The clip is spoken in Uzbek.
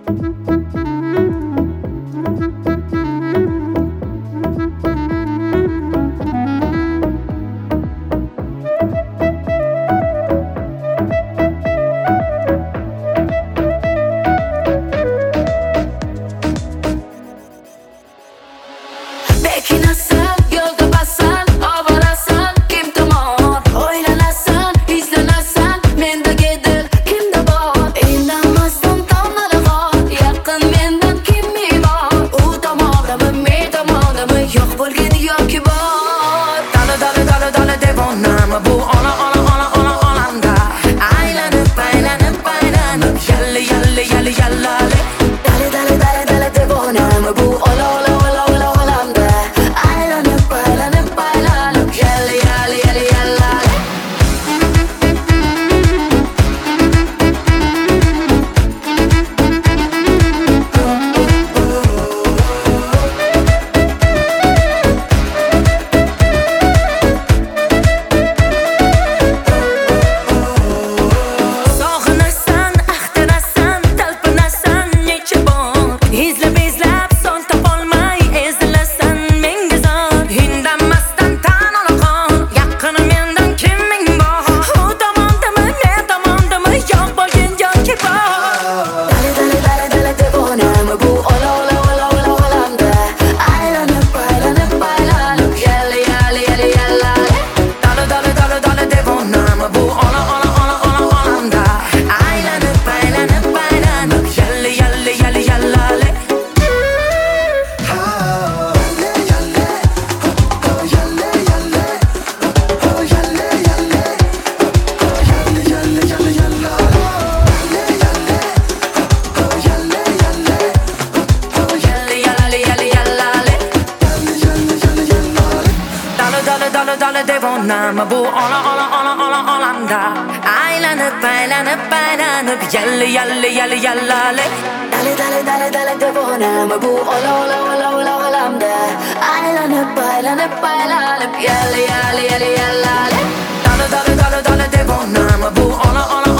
Bekinasan, yo'lda bassan, oborasan, kim tomon o'ylanasan, izlanasan, mendagi dil kimda bor? Indamasdan tomlarig'on, yaqin mendan kim bor? U tomondami, men tomondami, yo'q bo'lgani yoki bor? Dala devonami bu olamda, aylanib yallali. Dala devonami bu olamda, aylanib yallali. Sog'inasan, axtarasan, talpinasan necha bor, izlab son topolmay ezilasan menga zor. Indamasdan tan olag'on, yaqin mendan kim ming bor? U tomondami, men tomondami, yo'q bo'lgan yoki bor? Dala devonami bu olamda, aylanib yallali. Dala devonami bu olamda, aylanib yallali. Dala devonami bu olamda, aylanib yallali. Dala devonami bu olamda, aylanib yallali. Dala devonami bu